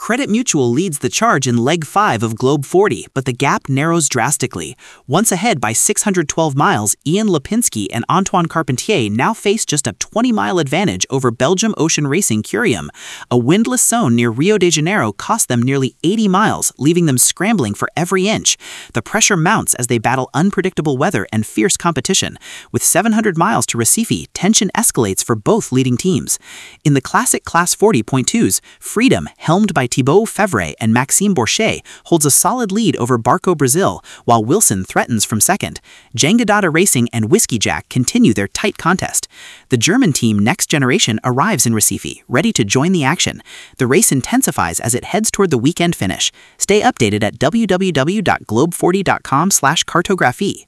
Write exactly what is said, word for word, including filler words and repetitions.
Credit Mutual leads the charge in leg five of Globe forty, but the gap narrows drastically. Once ahead by six hundred twelve miles, Ian Lipinski and Antoine Carpentier now face just a twenty mile advantage over Belgium Ocean Racing Curium. A windless zone near Rio de Janeiro cost them nearly eighty miles, leaving them scrambling for every inch. The pressure mounts as they battle unpredictable weather and fierce competition. With seven hundred miles to Recife, tension escalates for both leading teams. In the classic Class forty point twos, Freedom, helmed by Thibaut Fevre and Maxime Bourget, holds a solid lead over Barco Brazil, while Wilson threatens from second. Jangadata Racing and Whiskey Jack continue their tight contest. The German team Next Generation arrives in Recife, ready to join the action. The race intensifies as it heads toward the weekend finish. Stay updated at w w w dot globe forty dot com slash cartographie.